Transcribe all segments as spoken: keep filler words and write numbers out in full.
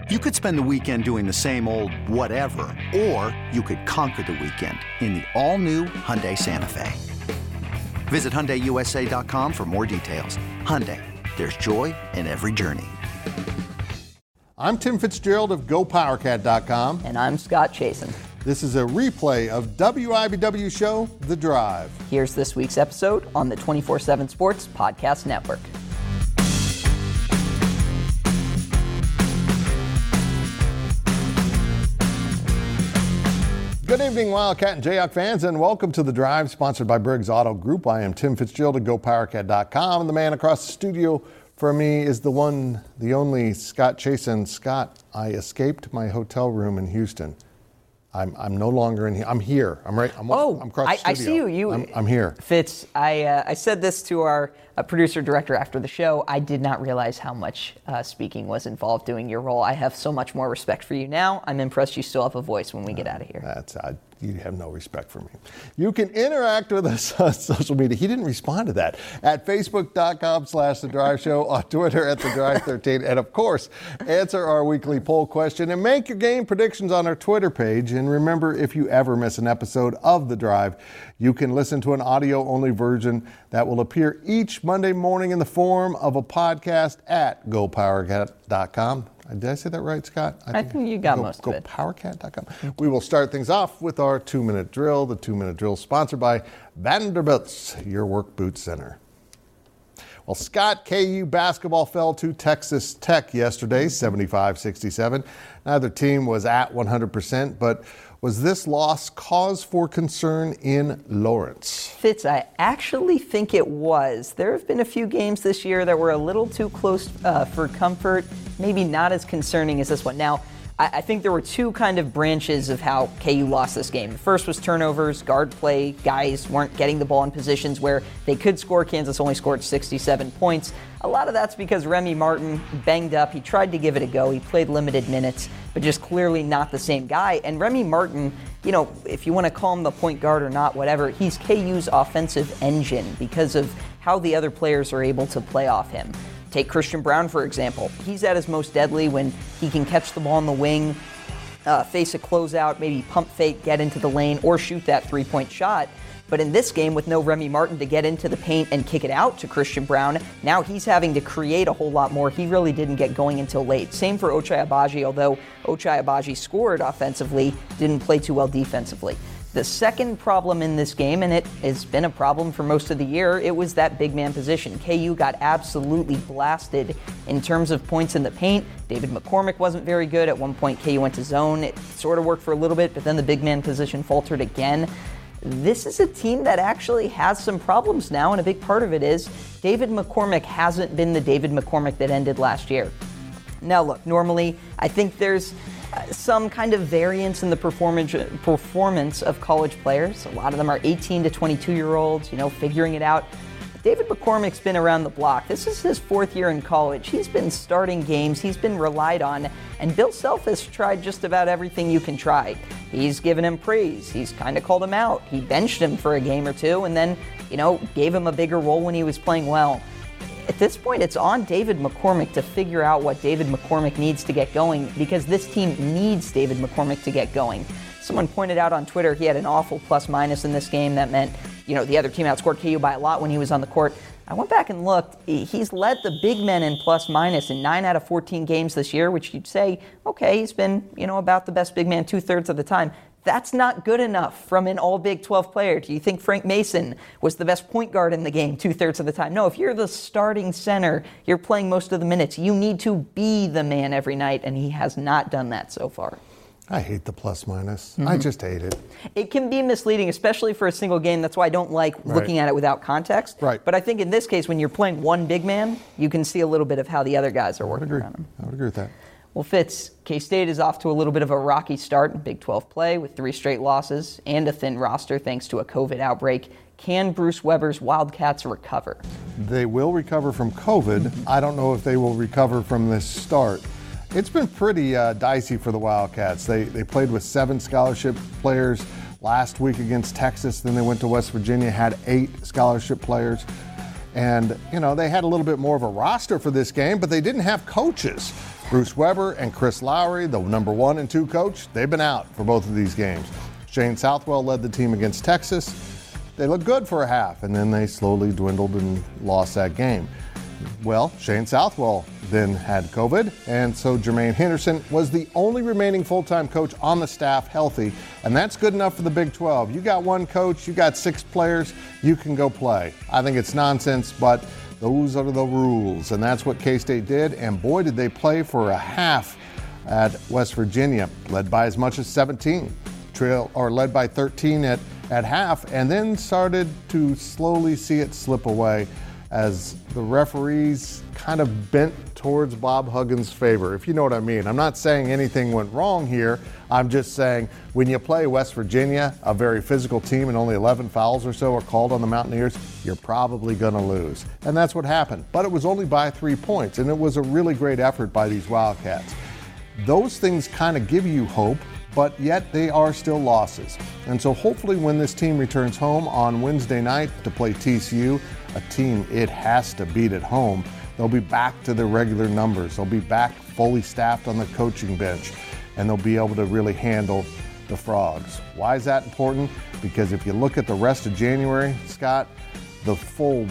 You could spend the weekend doing the same old whatever, or you could conquer the weekend in the all-new Hyundai Santa Fe. Visit Hyundai U S A dot com for more details. Hyundai, there's joy in every journey. I'm Tim Fitzgerald of Go Power Cat dot com. And I'm Scott Chasen. This is a replay of W I B W show, The Drive. Here's this week's episode on the twenty-four seven Sports Podcast Network. Good evening, Wildcat and Jayhawk fans, and welcome to The Drive, sponsored by Briggs Auto Group. I am Tim Fitzgerald of Go Power Cat dot com, and the man across the studio from me is the one, the only Scott Chasen. Scott, I escaped my hotel room in Houston. I'm I'm no longer in here. I'm here. I'm right. I'm, oh, I'm across the I, studio. I see you. You. I'm, I'm here. Fitz, I uh, I said this to our uh, producer director after the show. I did not realize how much uh, speaking was involved doing your role. I have so much more respect for you now. I'm impressed you still have a voice when we get out of here. That's uh, you have no respect for me. You can interact with us on social media. He didn't respond to that. At Facebook.com slash The Drive Show, on Twitter at The Drive thirteen, and of course, answer our weekly poll question and make your game predictions on our Twitter page. And remember, if you ever miss an episode of The Drive, you can listen to an audio-only version that will appear each Monday morning in the form of a podcast at Go Power Cat dot com. Did I say that right, Scott? I, I think, think you got go, most Go of it. Go Power Cat dot com. We will start things off with our two-minute drill. The two-minute drill sponsored by Vanderbilt's Your Work Boot Center. Well, Scott, K U basketball fell to Texas Tech yesterday, seventy-five sixty-seven. Neither team was at one hundred percent, but was this loss cause for concern in Lawrence? Fitz, I actually think it was. There have been a few games this year that were a little too close uh, for comfort, maybe not as concerning as this one. Now, I, I think there were two kind of branches of how K U lost this game. The first was turnovers, guard play. Guys weren't getting the ball in positions where they could score. Kansas only scored sixty-seven points. A lot of that's because Remy Martin banged up. He tried to give it a go. He played limited minutes, but just clearly not the same guy. And Remy Martin, you know, if you want to call him the point guard or not, whatever, he's K U's offensive engine because of how the other players are able to play off him. Take Christian Braun, for example. He's at his most deadly when he can catch the ball in the wing, uh, face a closeout, maybe pump fake, get into the lane, or shoot that three-point shot. But in this game, with no Remy Martin to get into the paint and kick it out to Christian Braun, now he's having to create a whole lot more. He really didn't get going until late. Same for Ochai Agbaji, although Ochai Agbaji scored offensively, didn't play too well defensively. The second problem in this game, and it has been a problem for most of the year, it was that big man position. K U got absolutely blasted in terms of points in the paint. David McCormick wasn't very good. At one point, K U went to zone. It sort of worked for a little bit, but then the big man position faltered again. This is a team that actually has some problems now, and a big part of it is David McCormick hasn't been the David McCormick that ended last year. Now, look, normally I think there's uh, some kind of variance in the performance performance of college players. A lot of them are eighteen to twenty-two year olds, you know, figuring it out. David McCormick's been around the block. This is his fourth year in college. He's been starting games. He's been relied on. And Bill Self has tried just about everything you can try. He's given him praise. He's kind of called him out. He benched him for a game or two and then, you know, gave him a bigger role when he was playing well. At this point, it's on David McCormick to figure out what David McCormick needs to get going, because this team needs David McCormick to get going. Someone pointed out on Twitter he had an awful plus-minus in this game. That meant, you know, the other team outscored K U by a lot when he was on the court. I went back and looked. He's led the big men in plus-minus in nine out of fourteen games this year, which you'd say, okay, he's been, you know, about the best big man two-thirds of the time. That's not good enough from an all-Big twelve player. Do you think Frank Mason was the best point guard in the game two-thirds of the time? No, if you're the starting center, you're playing most of the minutes. You need to be the man every night, and he has not done that so far. I hate the plus-minus. Mm-hmm. I just hate it. It can be misleading, especially for a single game. That's why I don't like right. looking at it without context. Right. But I think in this case, when you're playing one big man, you can see a little bit of how the other guys are working around him. I would agree with that. Well, Fitz, K-State is off to a little bit of a rocky start in Big twelve play with three straight losses and a thin roster thanks to a COVID outbreak. Can Bruce Weber's Wildcats recover? They will recover from COVID. Mm-hmm. I don't know if they will recover from this start. It's been pretty uh, dicey for the Wildcats. They they played with seven scholarship players last week against Texas. Then they went to West Virginia, had eight scholarship players. And, you know, they had a little bit more of a roster for this game, but they didn't have coaches. Bruce Weber and Chris Lowry, the number one and two coach, they've been out for both of these games. Shane Southwell led the team against Texas. They looked good for a half, and then they slowly dwindled and lost that game. Well, Shane Southwell then had COVID, and so Jermaine Henderson was the only remaining full-time coach on the staff healthy, and that's good enough for the Big twelve. You got one coach, you got six players, you can go play. I think it's nonsense, but those are the rules, and that's what K-State did, and boy, did they play for a half at West Virginia, led by as much as seventeen, trail or led by thirteen at, at half, and then started to slowly see it slip away as the referees kind of bent towards Bob Huggins' favor, if you know what I mean. I'm not saying anything went wrong here. I'm just saying when you play West Virginia, a very physical team, and only eleven fouls or so are called on the Mountaineers, you're probably going to lose. And that's what happened. But it was only by three points, and it was a really great effort by these Wildcats. Those things kind of give you hope, but yet they are still losses. And so hopefully when this team returns home on Wednesday night to play T C U, a team it has to beat at home, they'll be back to their regular numbers. They'll be back fully staffed on the coaching bench, and they'll be able to really handle the Frogs. Why is that important? Because if you look at the rest of January, Scott, the full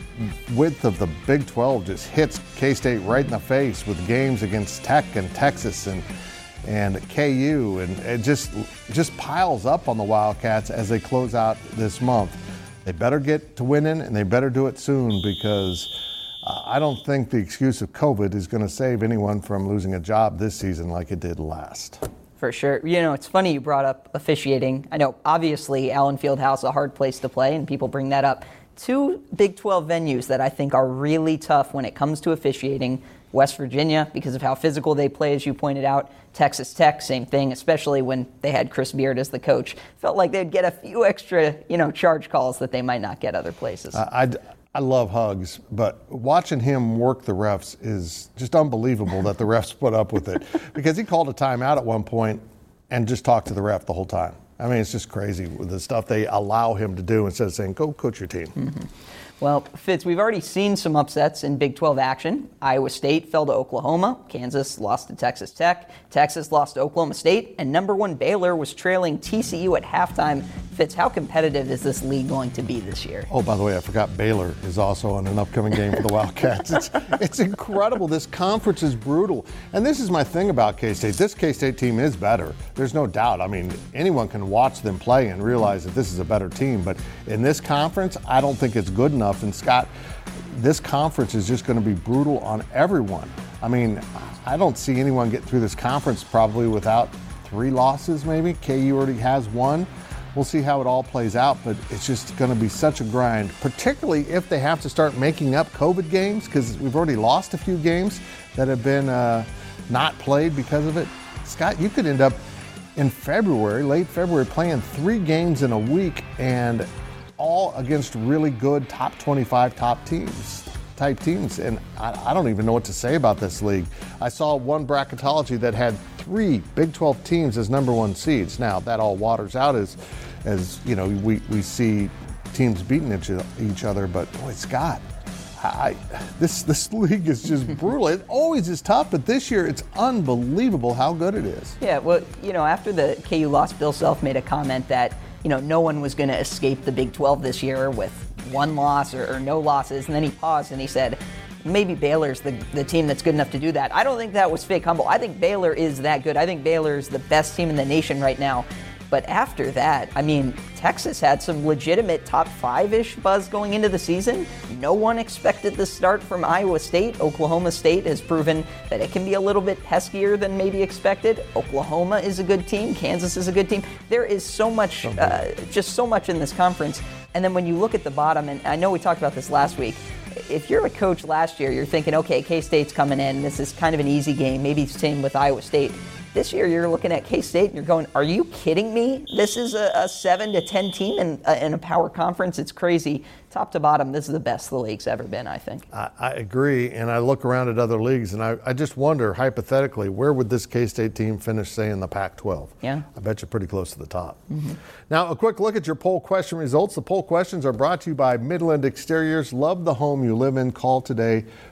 width of the Big twelve just hits K-State right in the face with games against Tech and Texas and and K U, and it just just piles up on the Wildcats as they close out this month. They better get to winning, and they better do it soon, because uh, I don't think the excuse of COVID is going to save anyone from losing a job this season like it did last. For sure. You know, it's funny you brought up officiating. I know, obviously, Allen Fieldhouse is a hard place to play, and people bring that up. Two Big twelve venues that I think are really tough when it comes to officiating. West Virginia, because of how physical they play, as you pointed out. Texas Tech, same thing, especially when they had Chris Beard as the coach. Felt like they'd get a few extra, you know, charge calls that they might not get other places. Uh, I, I love Hugs, but watching him work the refs is just unbelievable that the refs put up with it, because he called a timeout at one point and just talked to the ref the whole time. I mean, it's just crazy with the stuff they allow him to do instead of saying, go coach your team. Mm-hmm. Well, Fitz, we've already seen some upsets in Big twelve action. Iowa State fell to Oklahoma. Kansas lost to Texas Tech. Texas lost to Oklahoma State. And number one Baylor was trailing T C U at halftime. Fitz, how competitive is this league going to be this year? Oh, by the way, I forgot Baylor is also on an upcoming game for the Wildcats. It's, it's incredible. This conference is brutal. And this is my thing about K-State. This K-State team is better. There's no doubt. I mean, anyone can watch them play and realize that this is a better team. But in this conference, I don't think it's good enough. And Scott, this conference is just going to be brutal on everyone. I mean, I don't see anyone get through this conference probably without three losses maybe. K U already has one. We'll see how it all plays out, but it's just going to be such a grind, particularly if they have to start making up COVID games, because we've already lost a few games that have been uh, not played because of it. Scott, you could end up in February, late February, playing three games in a week, and all against really good top twenty-five top teams, type teams. And I, I don't even know what to say about this league. I saw one bracketology that had three Big twelve teams as number one seeds. Now, that all waters out as, as you know, we, we see teams beating each, each other. But, boy, Scott, I, this, this league is just brutal. It always is tough, but this year it's unbelievable how good it is. Yeah, well, you know, after the K U loss, Bill Self made a comment that, you know, no one was going to escape the Big twelve this year with one loss or, or no losses. And then he paused and he said, maybe Baylor's the, the team that's good enough to do that. I don't think that was fake humble. I think Baylor is that good. I think Baylor's the best team in the nation right now. But after that, I mean, Texas had some legitimate top five-ish buzz going into the season. No one expected the start from Iowa State. Oklahoma State has proven that it can be a little bit peskier than maybe expected. Oklahoma is a good team. Kansas is a good team. There is so much, uh, just so much in this conference. And then when you look at the bottom, and I know we talked about this last week, if you're a coach last year, you're thinking, okay, K-State's coming in. This is kind of an easy game. Maybe same with Iowa State. This year, you're looking at K-State and you're going, are you kidding me? This is a, a seven to ten team in, uh, in a power conference. It's crazy. Top to bottom, this is the best the league's ever been, I think. I, I agree, and I look around at other leagues, and I, I just wonder, hypothetically, where would this K-State team finish, say, in the Pac twelve? Yeah. I bet you're pretty close to the top. Mm-hmm. Now, a quick look at your poll question results. The poll questions are brought to you by Midland Exteriors. Love the home you live in. Call today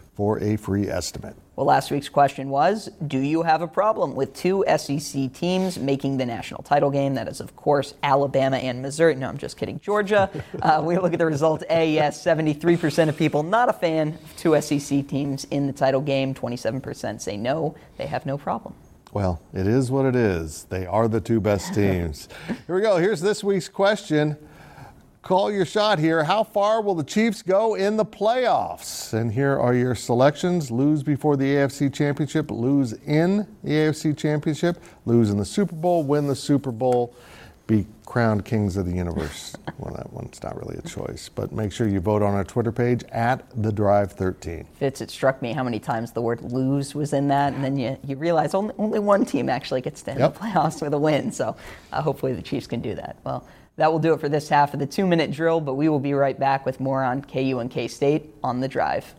for a free estimate. Well, last week's question was, do you have a problem with two S E C teams making the national title game? That is, of course, Alabama and Missouri. No, I'm just kidding. Georgia. Uh, we look at the result. A, yes, seventy-three percent of people not a fan of two S E C teams in the title game. twenty-seven percent say no, they have no problem. Well, it is what it is. They are the two best teams. Here we go. Here's this week's question. Call your shot here. How far will the Chiefs go in the playoffs? And here are your selections. Lose before the A F C Championship, lose in the A F C Championship, lose in the Super Bowl, win the Super Bowl, be crowned kings of the universe. Well, that one's not really a choice, but make sure you vote on our Twitter page at The Drive thirteen. Fitz, it struck me how many times the word lose was in that, and then you, you realize only, only one team actually gets to end Yep. the playoffs with a win, so uh, hopefully the Chiefs can do that. Well, that will do it for this half of the two-minute drill, but we will be right back with more on K U and K-State on The Drive.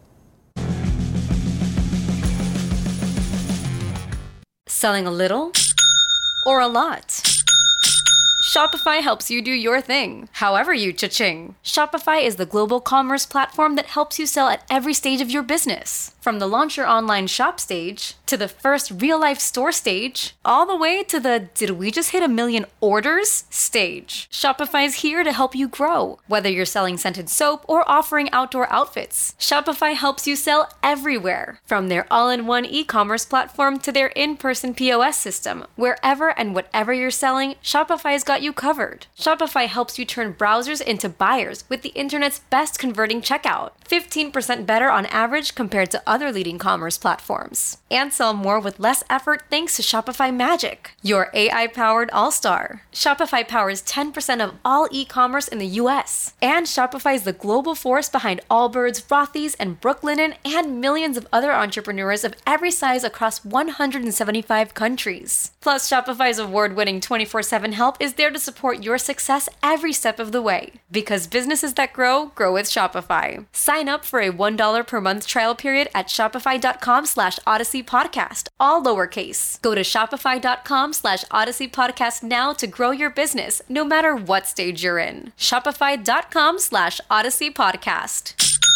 Selling a little or a lot? Shopify helps you do your thing, however you cha-ching. Shopify is the global commerce platform that helps you sell at every stage of your business. From the launch your online shop stage, to the first real-life store stage, all the way to the did we just hit a million orders stage. Shopify is here to help you grow. Whether you're selling scented soap or offering outdoor outfits, Shopify helps you sell everywhere. From their all-in-one e-commerce platform to their in-person P O S system, wherever and whatever you're selling, Shopify's got you covered. Shopify helps you turn browsers into buyers with the internet's best converting checkout, fifteen percent better on average compared to other leading commerce platforms. And sell more with less effort thanks to Shopify Magic, your A I-powered all-star. Shopify powers ten percent of all e-commerce in the U S. And Shopify is the global force behind Allbirds, Rothy's, and Brooklinen, and millions of other entrepreneurs of every size across one hundred seventy-five countries. Plus, Shopify's award-winning twenty-four seven help is there to support your success every step of the way. Because businesses that grow, grow with Shopify. Sign up for a one dollar per month trial period at shopify.com slash Odyssey Podcast, all lowercase. Go to shopify.com slash Odyssey Podcast now to grow your business, no matter what stage you're in. Shopify.com slash Odyssey Podcast.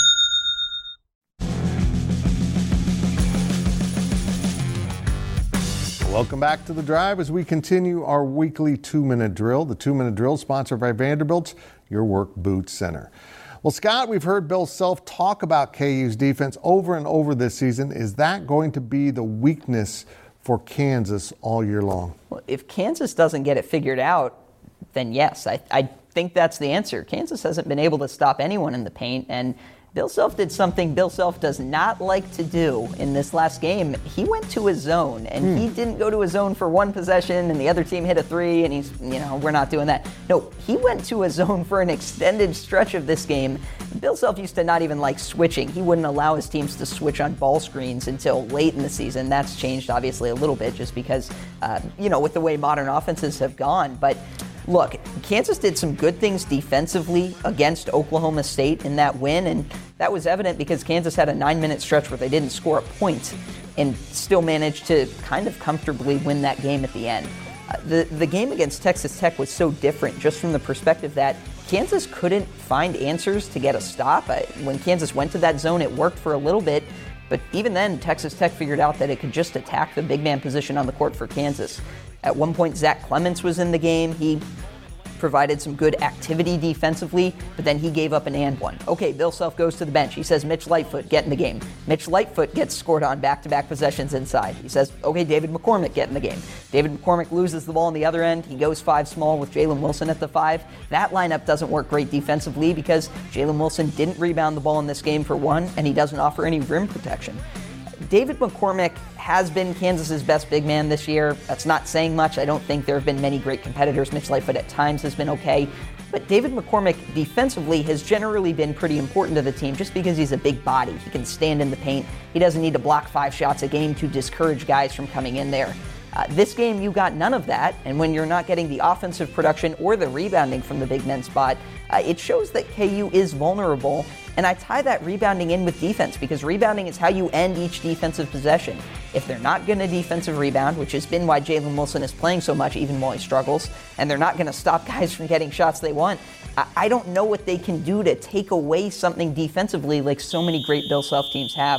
Welcome back to The Drive as we continue our weekly two-minute drill. The two-minute drill sponsored by Vanderbilt's Your Work Boot Center. Well, Scott, we've heard Bill Self talk about K U's defense over and over this season. Is that going to be the weakness for Kansas all year long? Well, if Kansas doesn't get it figured out, then yes, I, I think that's the answer. Kansas hasn't been able to stop anyone in the paint, and Bill Self did something Bill Self does not like to do in this last game. He went to a zone, and hmm. he didn't go to a zone for one possession, and the other team hit a three, and he's, you know, we're not doing that. No, he went to a zone for an extended stretch of this game. Bill Self used to not even like switching. He wouldn't allow his teams to switch on ball screens until late in the season. That's changed, obviously, a little bit just because, uh, you know, with the way modern offenses have gone. But look, Kansas did some good things defensively against Oklahoma State in that win, and that was evident because Kansas had a nine-minute stretch where they didn't score a point and still managed to kind of comfortably win that game at the end. Uh, the, the game against Texas Tech was so different just from the perspective that Kansas couldn't find answers to get a stop. Uh, when Kansas went to that zone, it worked for a little bit, but even then, Texas Tech figured out that it could just attack the big man position on the court for Kansas. At one point, Zach Clements was in the game. He provided some good activity defensively, but then he gave up an and one. Okay, Bill Self goes to the bench. He says, Mitch Lightfoot, get in the game. Mitch Lightfoot gets scored on back-to-back possessions inside. He says, okay, David McCormick, get in the game. David McCormick loses the ball on the other end. He goes five small with Jalen Wilson at the five. That lineup doesn't work great defensively because Jalen Wilson didn't rebound the ball in this game for one, and he doesn't offer any rim protection. David McCormick has been Kansas's best big man this year. That's not saying much. I don't think there have been many great competitors. Mitch Lightfoot at times has been okay. But David McCormick defensively has generally been pretty important to the team just because he's a big body. He can stand in the paint. He doesn't need to block five shots a game to discourage guys from coming in there. Uh, this game, you got none of that, and when you're not getting the offensive production or the rebounding from the big men spot, uh, it shows that K U is vulnerable, and I tie that rebounding in with defense because rebounding is how you end each defensive possession. If they're not going to defensive rebound, which has been why Jalen Wilson is playing so much even while he struggles, and they're not going to stop guys from getting shots they want, I, I don't know what they can do to take away something defensively like so many great Bill Self teams have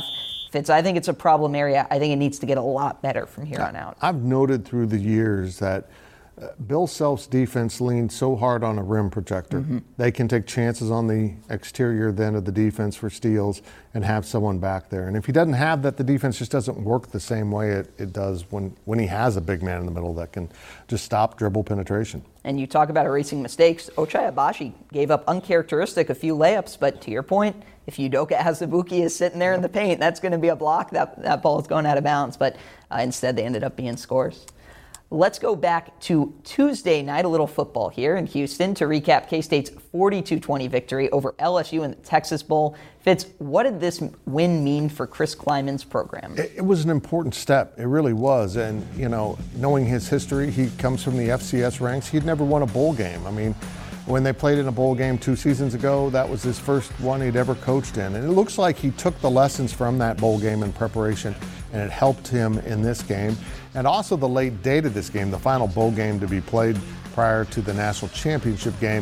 Fitz, I think it's a problem area. I think it needs to get a lot better from here on out. I've noted through the years that uh, Bill Self's defense leans so hard on a rim protector. Mm-hmm. They can take chances on the exterior then of the defense for steals and have someone back there. And if he doesn't have that, the defense just doesn't work the same way it, it does when, when he has a big man in the middle that can just stop dribble penetration. And you talk about erasing mistakes. Ochai Agbaji gave up uncharacteristic a few layups, but to your point, if Udoka Azubuike is sitting there in the paint, that's going to be a block. That, that ball is going out of bounds. But uh, instead, they ended up being scores. Let's go back to Tuesday night, a little football here in Houston to recap K-State's forty-two twenty victory over L S U in the Texas Bowl. Fitz, what did this win mean for Chris Klieman's program? It, it was an important step. It really was. And, you know, knowing his history, he comes from the F C S ranks. He'd never won a bowl game. I mean, when they played in a bowl game two seasons ago, that was his first one he'd ever coached in. And it looks like he took the lessons from that bowl game in preparation, and it helped him in this game. And also the late date of this game, the final bowl game to be played prior to the national championship game.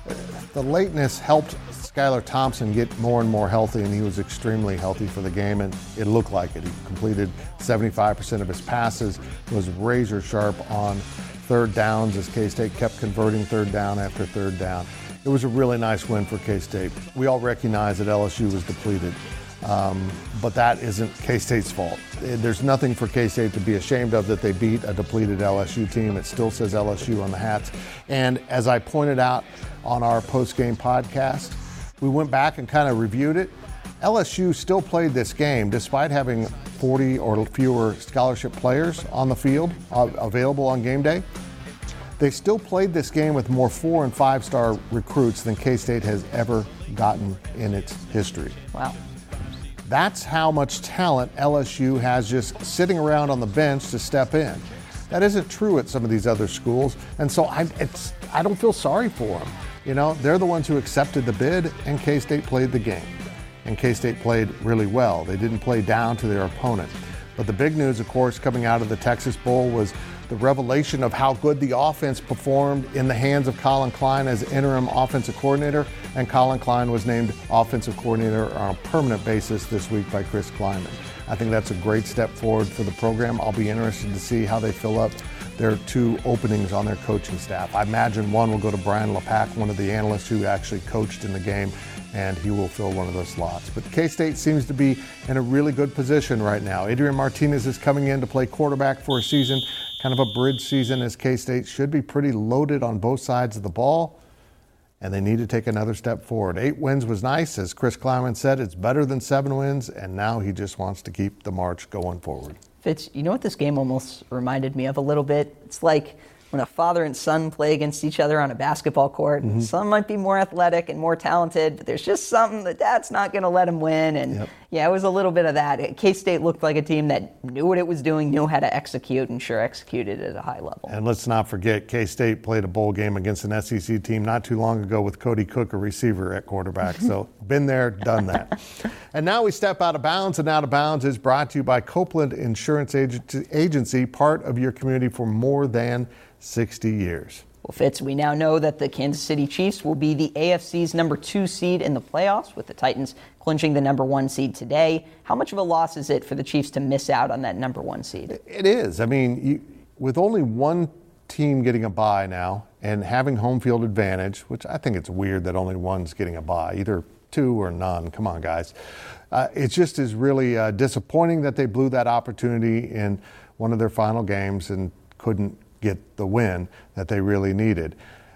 The lateness helped Skylar Thompson get more and more healthy, and he was extremely healthy for the game, and it looked like it. He completed seventy-five percent of his passes, was razor sharp on third downs as K-State kept converting third down after third down. It was a really nice win for K-State. We all recognize that L S U was depleted, um, but that isn't K-State's fault. There's nothing for K-State to be ashamed of that they beat a depleted L S U team. It still says L S U on the hats. And as I pointed out on our post-game podcast, we went back and kind of reviewed it. L S U still played this game despite having forty or fewer scholarship players on the field uh, available on game day. They still played this game with more four and five star recruits than K-State has ever gotten in its history. Wow. That's how much talent L S U has just sitting around on the bench to step in. That isn't true at some of these other schools, and so I, it's, I don't feel sorry for them. You know, they're the ones who accepted the bid, and K-State played the game. And K-State played really well. They didn't play down to their opponent. But the big news, of course, coming out of the Texas Bowl was the revelation of how good the offense performed in the hands of Colin Klein as interim offensive coordinator. And Colin Klein was named offensive coordinator on a permanent basis this week by Chris Klieman. I think that's a great step forward for the program. I'll be interested to see how they fill up their two openings on their coaching staff. I imagine one will go to Brian LePack, one of the analysts who actually coached in the game, and he will fill one of those slots. But K-State seems to be in a really good position right now. Adrian Martinez is coming in to play quarterback for a season, kind of a bridge season, as K-State should be pretty loaded on both sides of the ball, and they need to take another step forward. Eight wins was nice. As Chris Klieman said, it's better than seven wins, and now he just wants to keep the march going forward. Fitz, you know what this game almost reminded me of a little bit? It's like when a father and son play against each other on a basketball court. Mm-hmm. Son might be more athletic and more talented, but there's just something that dad's not going to let him win. And yep. yeah, it was a little bit of that. K-State looked like a team that knew what it was doing, knew how to execute, and sure executed at a high level. And let's not forget, K-State played a bowl game against an S E C team not too long ago with Cody Cook, a receiver at quarterback. So been there, done that. And now we step out of bounds, and Out of Bounds is brought to you by Copeland Insurance Agency, part of your community for more than sixty years. Well, Fitz, we now know that the Kansas City Chiefs will be the A F C's number two seed in the playoffs, with the Titans clinching the number one seed today. How much of a loss is it for the Chiefs to miss out on that number one seed? It is. I mean, you, with only one team getting a bye now and having home field advantage, which I think it's weird that only one's getting a bye, either two or none. Come on, guys. Uh, it just is really uh, disappointing that they blew that opportunity in one of their final games and couldn't get the win that they really needed.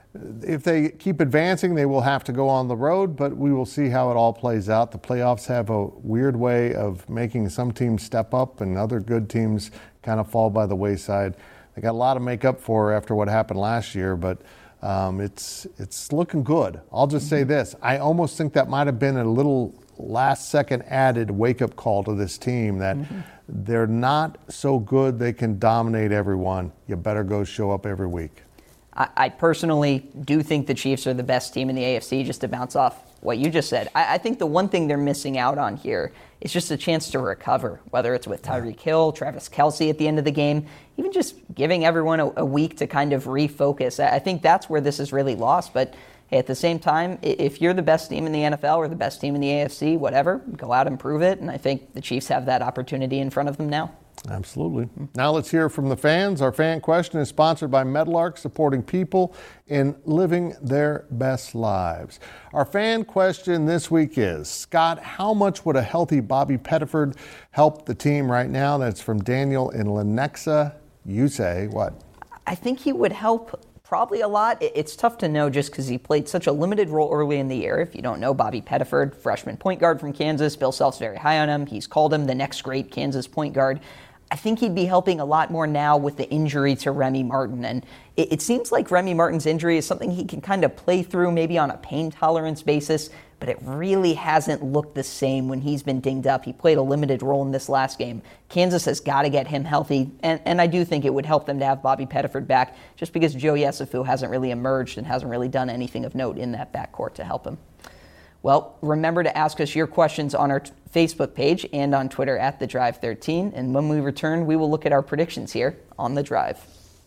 If they keep advancing, they will have to go on the road, but we will see how it all plays out. The playoffs have a weird way of making some teams step up and other good teams kind of fall by the wayside. They got a lot to make up for after what happened last year, but um, it's it's looking good. I'll just say this. I almost think that might have been a little last second added wake-up call to this team that mm-hmm. they're not so good they can dominate everyone. You better go show up every week. I, I personally do think the Chiefs are the best team in the A F C, just to bounce off what you just said. I, I think the one thing they're missing out on here is just a chance to recover, whether it's with Tyreek Hill, Travis Kelce at the end of the game, even just giving everyone a, a week to kind of refocus. I, I think that's where this is really lost, but hey, at the same time, if you're the best team in the N F L or the best team in the A F C, whatever, go out and prove it. And I think the Chiefs have that opportunity in front of them now. Absolutely. Now let's hear from the fans. Our fan question is sponsored by Meadowlark, supporting people in living their best lives. Our fan question this week is, Scott, how much would a healthy Bobby Pettiford help the team right now? That's from Daniel in Lenexa. You say what? I think he would help probably a lot. It's tough to know just because he played such a limited role early in the year. If you don't know, Bobby Pettiford, freshman point guard from Kansas. Bill Self's very high on him. He's called him the next great Kansas point guard. I think he'd be helping a lot more now with the injury to Remy Martin. And it, it seems like Remy Martin's injury is something he can kind of play through maybe on a pain tolerance basis, but it really hasn't looked the same when he's been dinged up. He played a limited role in this last game. Kansas has got to get him healthy, and, and I do think it would help them to have Bobby Pettiford back just because Joe Yesufu hasn't really emerged and hasn't really done anything of note in that backcourt to help him. Well, remember to ask us your questions on our t- Facebook page and on Twitter at The Drive thirteen. And when we return, we will look at our predictions here on The Drive.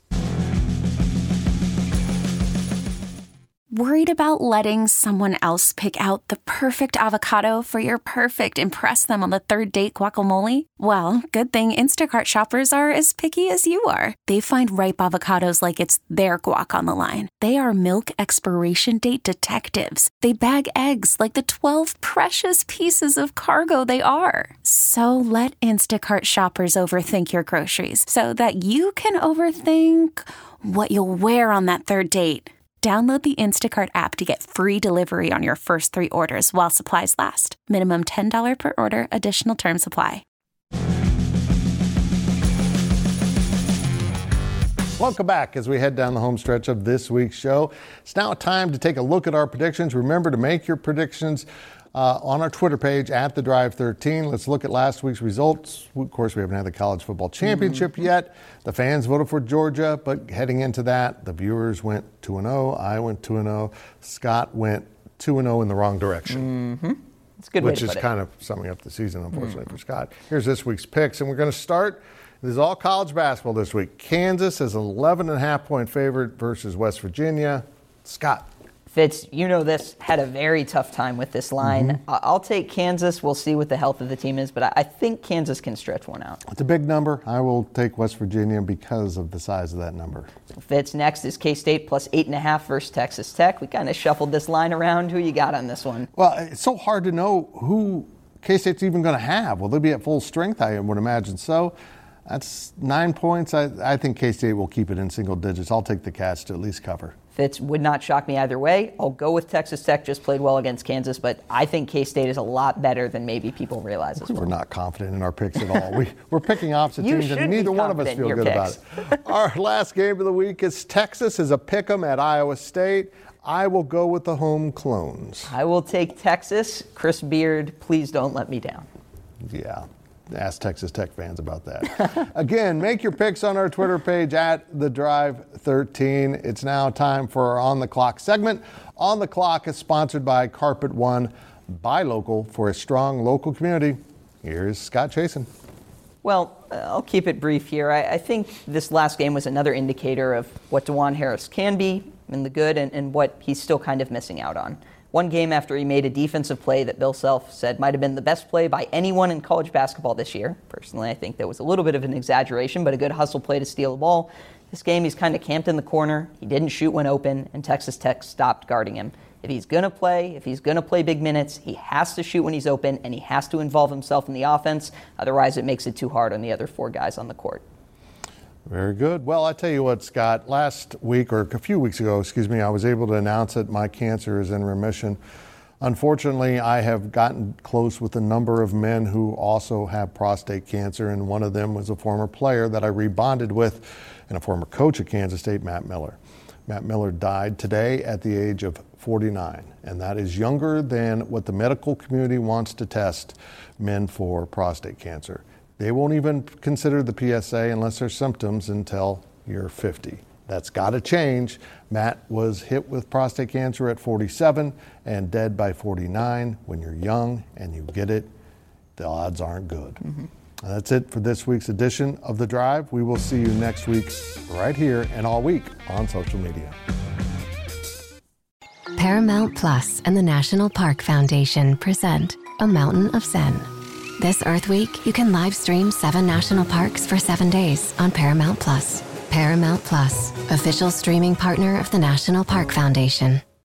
Worried about letting someone else pick out the perfect avocado for your perfect impress them on the third date guacamole? Well, good thing Instacart shoppers are as picky as you are. They find ripe avocados like it's their guac on the line. They are milk expiration date detectives. They bag eggs like the twelve precious pieces of cargo they are. So let Instacart shoppers overthink your groceries so that you can overthink what you'll wear on that third date. Download the Instacart app to get free delivery on your first three orders while supplies last. Minimum ten dollars per order. Additional terms apply. Welcome back as we head down the home stretch of this week's show. It's now time to take a look at our predictions. Remember to make your predictions uh, on our Twitter page at The Drive thirteen. Let's look at last week's results. Of course, we haven't had the college football championship mm-hmm. yet. The fans voted for Georgia, but heading into that, the viewers went two and oh. I went two and oh. Scott went two and oh in the wrong direction. Mm-hmm. It's a good way Which to is put it. kind of summing up the season, unfortunately, mm-hmm. for Scott. Here's this week's picks, and we're going to start. This is all college basketball this week. Kansas is an eleven and a half point favorite versus West Virginia. Scott. Fitz, you know this, had a very tough time with this line. Mm-hmm. I'll take Kansas. We'll see what the health of the team is, but I think Kansas can stretch one out. It's a big number. I will take West Virginia because of the size of that number. Fitz, next is K-State plus eight and a half versus Texas Tech. We kind of shuffled this line around. Who you got on this one? Well, it's so hard to know who K-State's even going to have. Will they be at full strength? I would imagine so. That's nine points. I, I think K-State will keep it in single digits. I'll take the Cats to at least cover. Fitz, would not shock me either way. I'll go with Texas Tech. Just played well against Kansas, but I think K-State is a lot better than maybe people realize as well. We're not confident in our picks at all. we, we're picking opposite you teams, and neither one of us feel good picks. about it. Our last game of the week is Texas is a pick'em at Iowa State. I will go with the home clones. I will take Texas. Chris Beard, please don't let me down. Yeah. Ask Texas Tech fans about that. Again, make your picks on our Twitter page at The Drive thirteen. It's now time for our On the Clock segment. On the Clock is sponsored by Carpet One. Buy local for a strong local community. Here's Scott Chasen. Well, I'll keep it brief here. I, I think this last game was another indicator of what DeJuan Harris can be in the good and, and what he's still kind of missing out on. One game after he made a defensive play that Bill Self said might have been the best play by anyone in college basketball this year. Personally, I think that was a little bit of an exaggeration, but a good hustle play to steal the ball. This game, he's kind of camped in the corner. He didn't shoot when open, and Texas Tech stopped guarding him. If he's going to play, if he's going to play big minutes, he has to shoot when he's open, and he has to involve himself in the offense. Otherwise, it makes it too hard on the other four guys on the court. Very good. Well, I tell you what, Scott, last week or a few weeks ago, excuse me, I was able to announce that my cancer is in remission. Unfortunately, I have gotten close with a number of men who also have prostate cancer, and one of them was a former player that I rebonded with and a former coach at Kansas State, Matt Miller. Matt Miller died today at the age of forty-nine, and that is younger than what the medical community wants to test men for prostate cancer. They won't even consider the P S A unless there's symptoms until you're fifty. That's got to change. Matt was hit with prostate cancer at forty-seven and dead by forty-nine. When you're young and you get it, the odds aren't good. Mm-hmm. And that's it for this week's edition of The Drive. We will see you next week right here and all week on social media. Paramount Plus and the National Park Foundation present A Mountain of Zen. This Earth Week, you can live stream seven national parks for seven days on Paramount Plus. Paramount Plus, official streaming partner of the National Park Foundation.